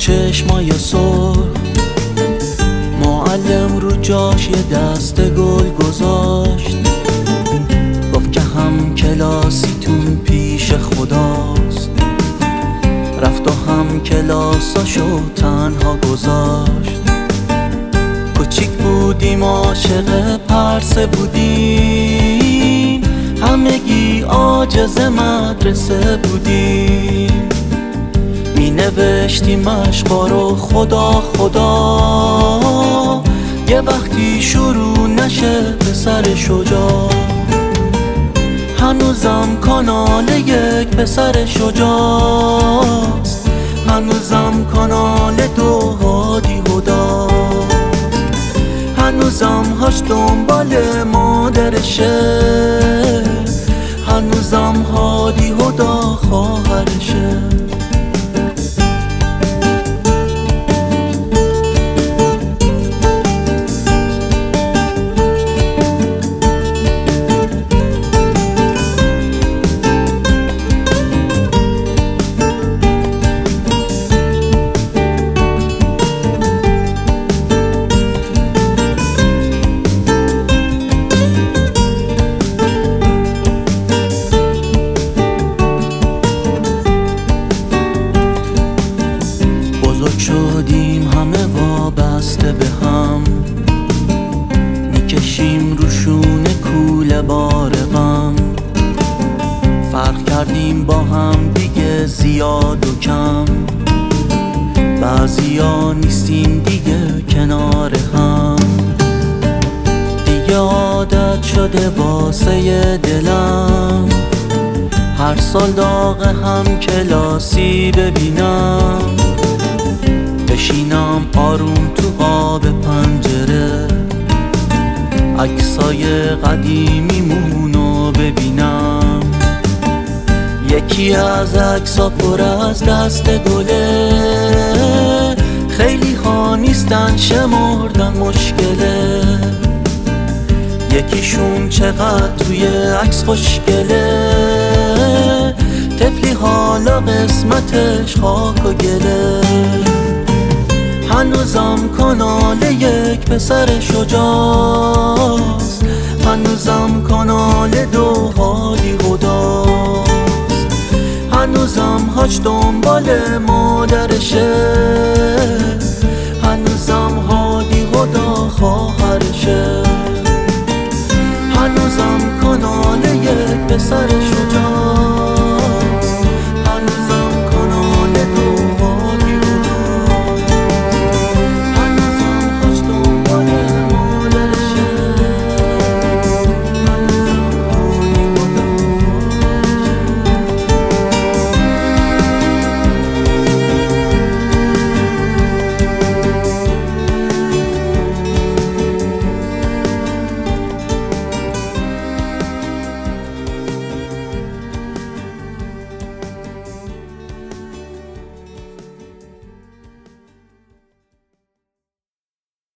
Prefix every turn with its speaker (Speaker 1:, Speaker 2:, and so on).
Speaker 1: چشمای سرخ، معلم رو جاش یه دست گل گذاشت، گفت که هم کلاسیتون پیش خداست. رفت و هم کلاساشو تنها گذاشت. کوچیک بودیم عاشق پرسه بودیم، همگی عاجز مدرسه بودیم. می نوشتیم اشقا رو خدا خدا، یه وقتی شروع نشه پسر شجاع. هنوزم کانال یک پسر شجاعست، هنوزم کانال دو هادی هدا، هنوزم هاش دنبال مادرشه، هنوزم هادی هدا خواهرشه. شدیم همه وابسته به هم، میکشیم روشون کوله بار غم. فرق کردیم با هم دیگه زیاد و کم، بعضیا نیستیم دیگه کنار هم. دیگه عادت شده واسه دلم، هر سال داغ هم کلاسی ببینم. بشینم آروم تو قاب پنجره، عکسای قدیمیمونو ببینم. یکی از عکسا پر از دست گله، خیلی ها نیستن شمردن مشکله. یکیشون چقدر توی عکس خوشگله، طفلی حالا قسمتش خاک و گله. هنوزم کانال یک پسر شجاعست، هنوزم کانال دو هادی هداست، هنوزم هاش دنبال مادرشه،